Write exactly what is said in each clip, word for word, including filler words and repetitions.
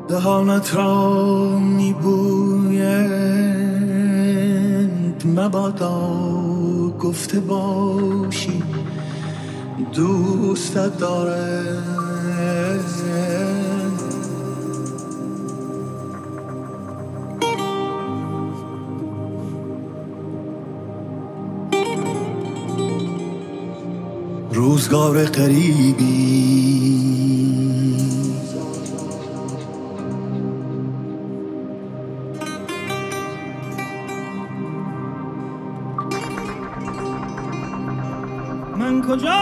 دهانت را میبویند مبادا گفته باشی دوستت دارند. روزگار قریبی من کجا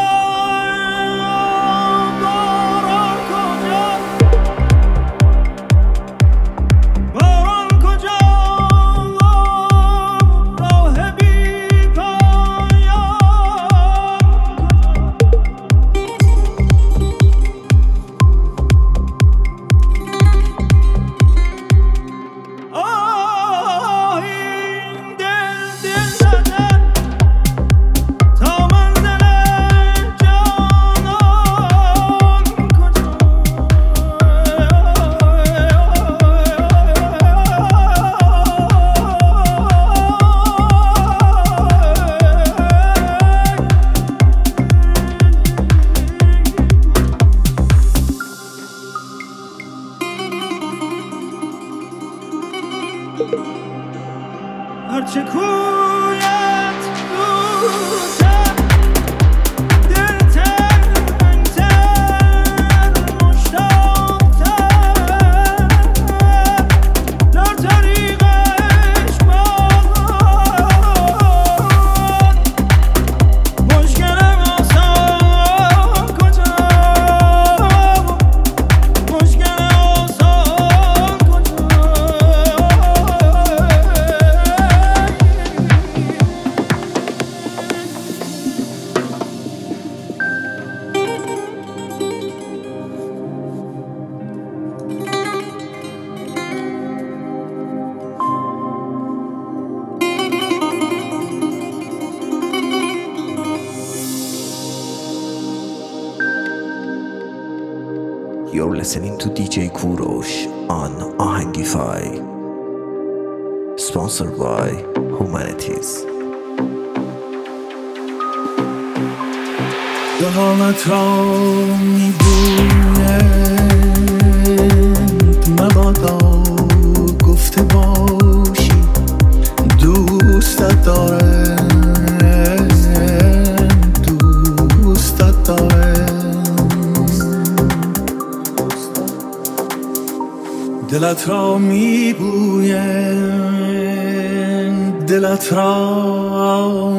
هرچه کویت دوزد دلتر منتر مشتاقتر در طریقش باد مشکلم آسان کجا مشکلم آسان کجا You're listening to D J Kurosh on Ahangify, sponsored by Humanities. دهانت را میبویند مبادا گفته باشی دوستت دارند دوستت دارند دلت را میبویند دلت را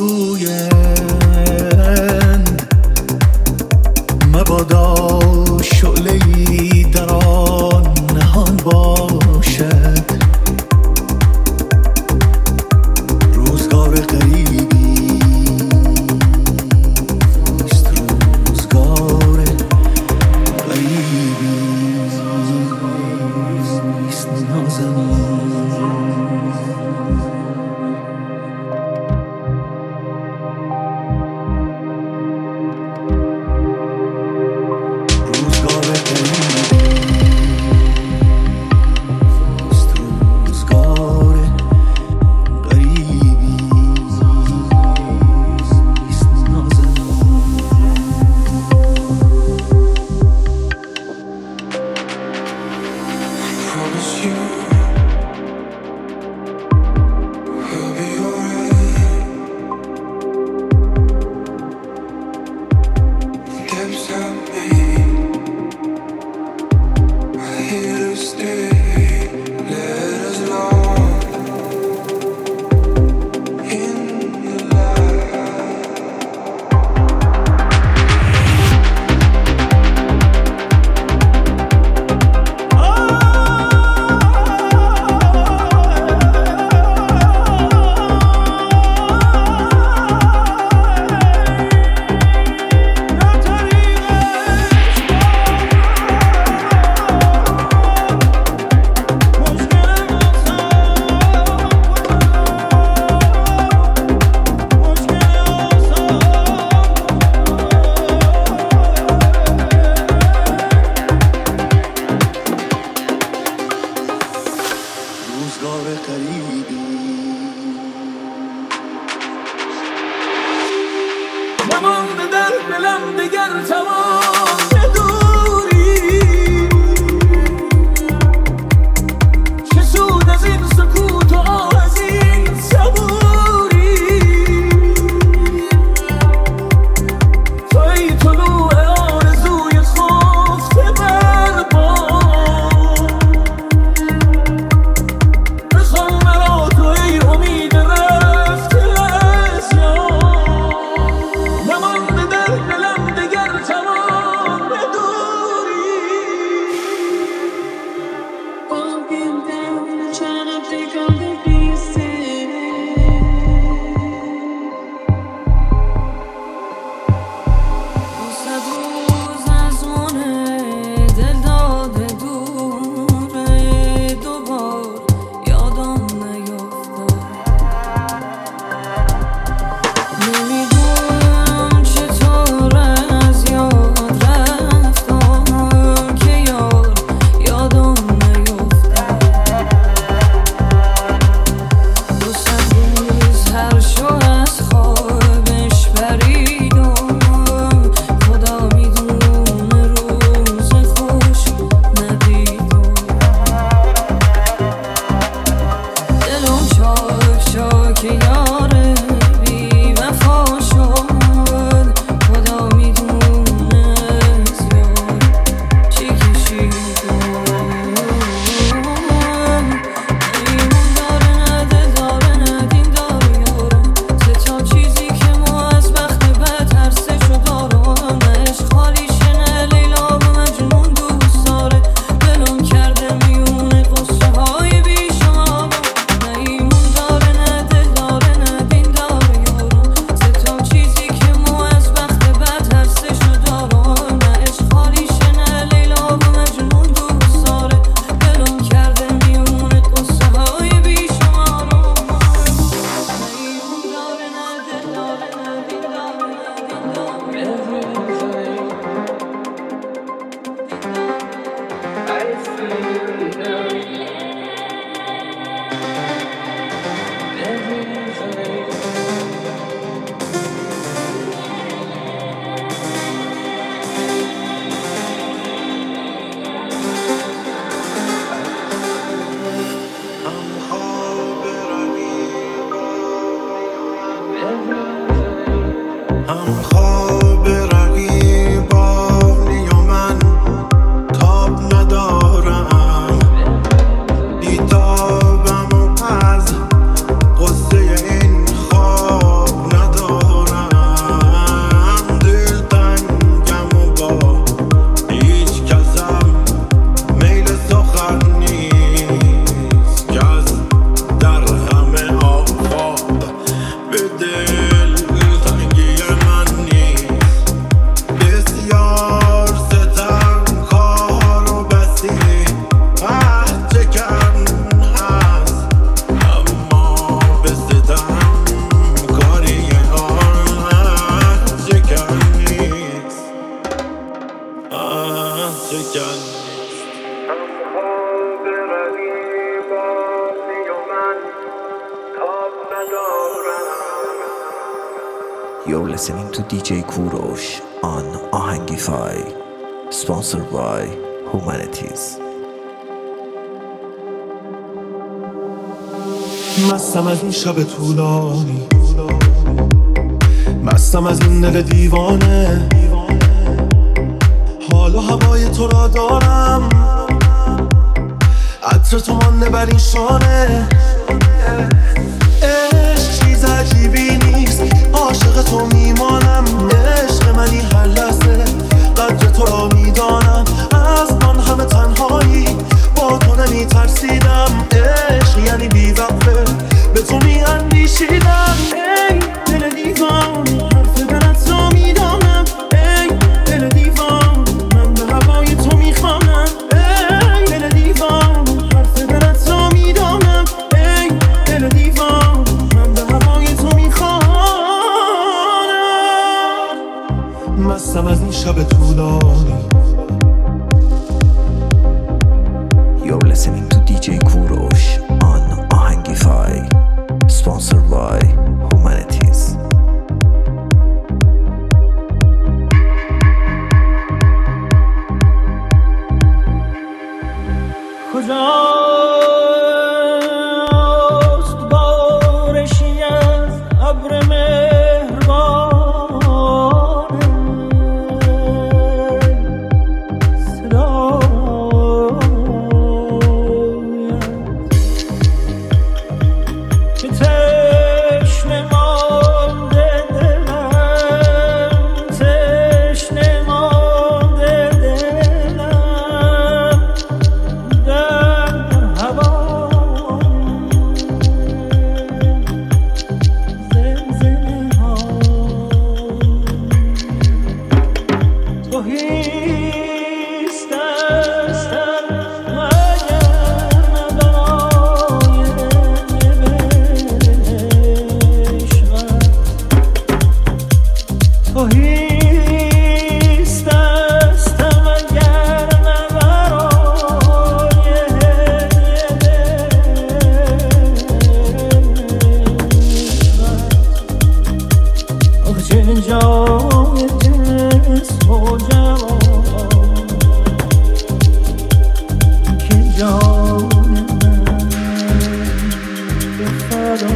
میبویند مبادا شعله‌ای در آن نهان باشد روزگار قریبی است روزگار قریبی است نازنین جگل You're listening to دی جی Kurosh on Ahangify, sponsored by Humanities. مستم از این شب طولانی، مستم از این دل دیوانه، حال و هوای تو را دارم، عطر تو مانده بر این شانه. عشق چیز عجیبی نیست، عاشق تو میمانم، عشق منی هر لحظه، قدر تو را میدانم، از آن همه تنهایی با تو نمی ترسیدم. عشق یعنی بی‌وقفه به تو می اندیشیدم. ای دل دیوان حرف دلت را میدانم، ای دل دیوان من به هوای تو میخوانم، ای دل دیوان حرف دلت را میدانم، ای دل دیوان من به هوای تو میخوانم. مستم از این شب طولانی. You're listening to دی جی Kurosh on Ahangify, sponsored by Humanities. کجاست بارشی از ابر مهربان صدایت که تشنه مانده دلم، تشنه مانده دلم در هوای زمزمه ها. تو هیچ دستم مگر نه برای عشقت، تو هیچ دستم مگر نه برای عشقت. آخه چه جای جسم و جوان که جان من به فدا.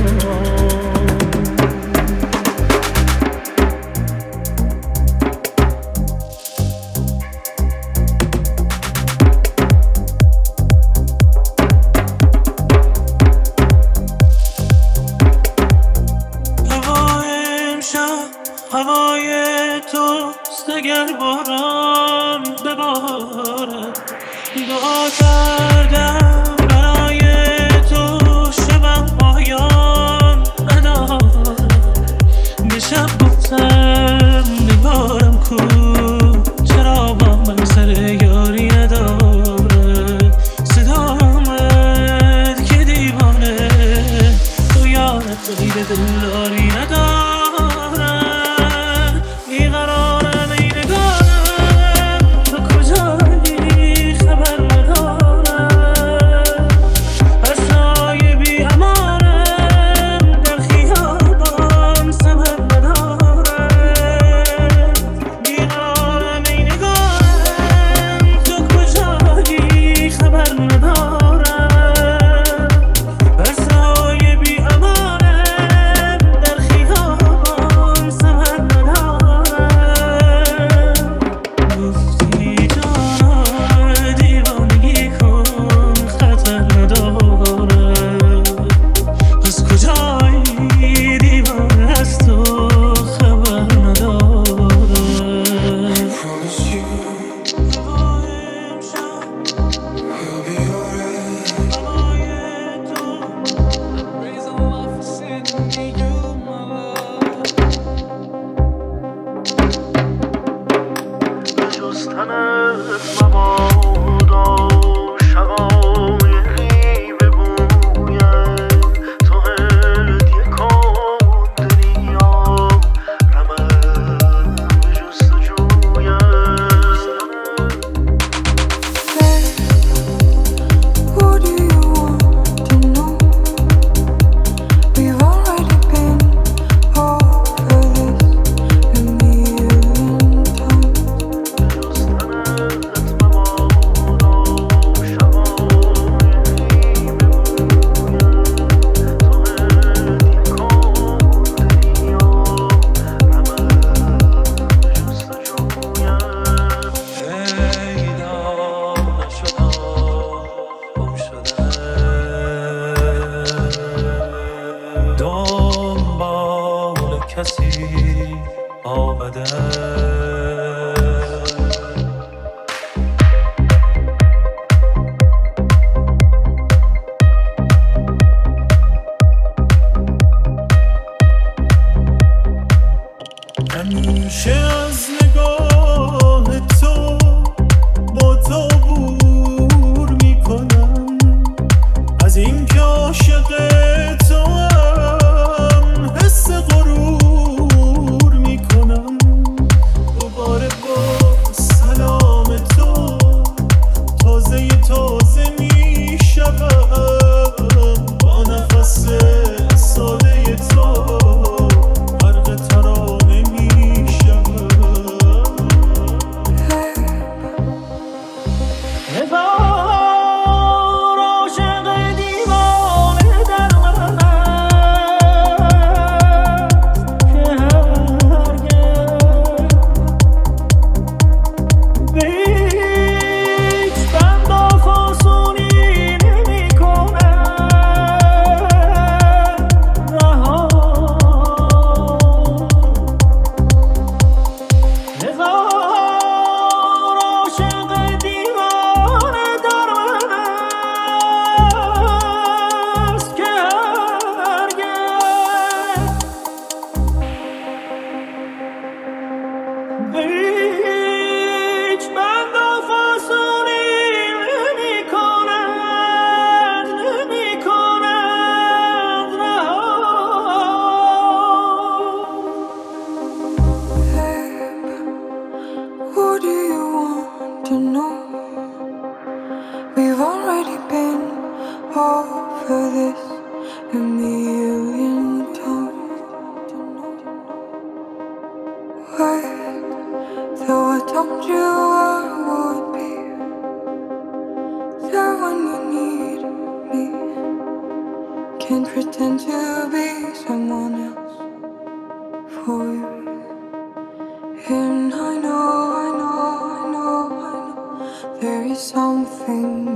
هوای امشب هوای توست، اگر باران ببارد دعا کردم برای تو، شبم پایان ندارد. دیشب گفتم نگارم کو، چرا با من سر یاری نداره، صدامت که دیوانه، تو یادت غیر دلداری ندارد. بیقرارم ای نگارم، تو کجایی خبر ندارم، از سایه بی امانم در خیابان ثمر ندارد. بیقرارم ای نگارم، تو کجایی خبر ندارم، از سایه بی امانم در خیابان ثمر ندارد. گفتی جانا دیوانگی کن خطر ندارد، از کجایی دیوانه از تو خبر ندارد. هوای امشب هوای تو Raise a love for sending you my love. به جستنت مبادا شقایقی بگویم، تو هدیه کن دنیام، رمم به جستجویم. to know. We've already been over this a million times. Wait, though I told you I would be there when you need me. Can't pretend to be someone else for you. And I know, I know, I know, I know there is something